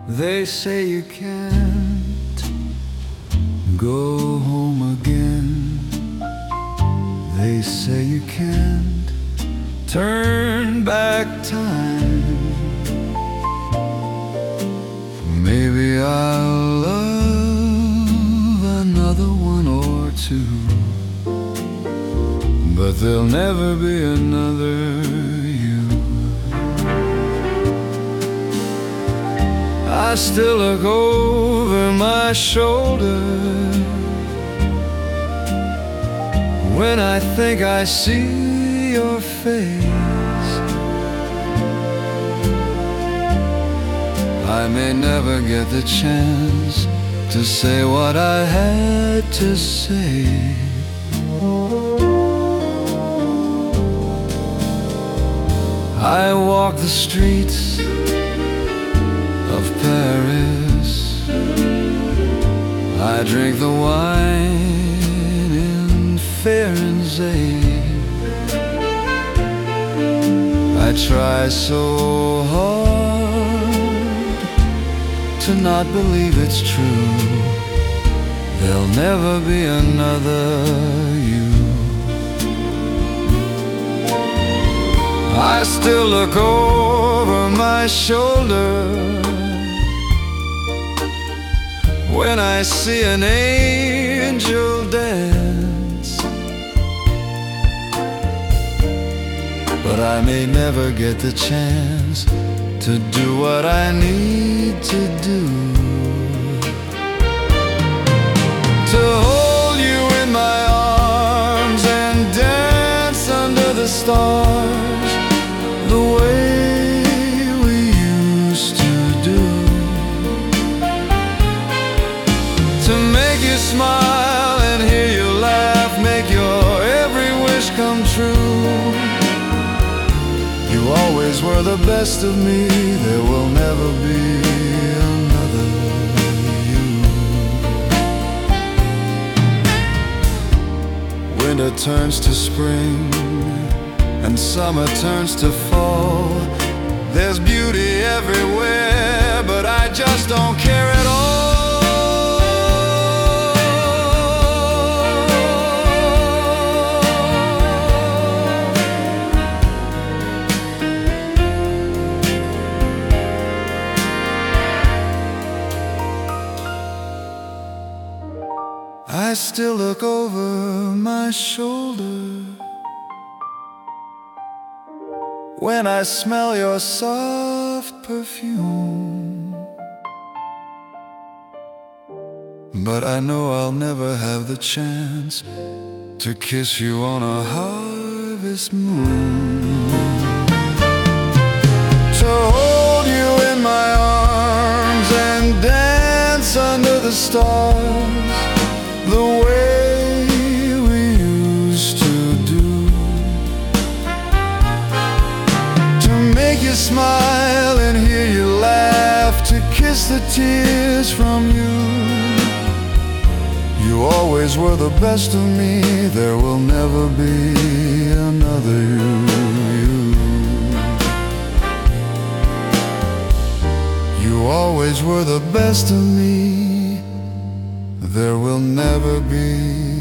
They say you can't go home again. They say you can't turn back time. Maybe I'll love another one or two, but there'll never be another you. I still look over my shoulder when I think I see your face. I may never get the chance to say what I had to say. I walk the streets of Paris, I drink the wine in Firenze. I try so hard to not believe it's true. There'll never be another you. I still look over my shoulder when I see an angel dance, but I may never get the chance to do what I need to do. To hold you in my arms and dance under the stars the way we used to do. To make you smile and hear you laugh, make your every wish come true. You always were the best of me, there will never be another you. Winter turns to spring and summer turns to fall. There's beauty everywhere, but I just don't care at all. I still look over my shoulder when I smell your soft perfume, but I know I'll never have the chance to kiss you on a harvest moon. To hold you in my arms and dance under the stars the way we used to do. To make you smile and hear you laugh, to kiss the tears from you. You always were the best of me, there will never be another you. You always were the best of me, there will never be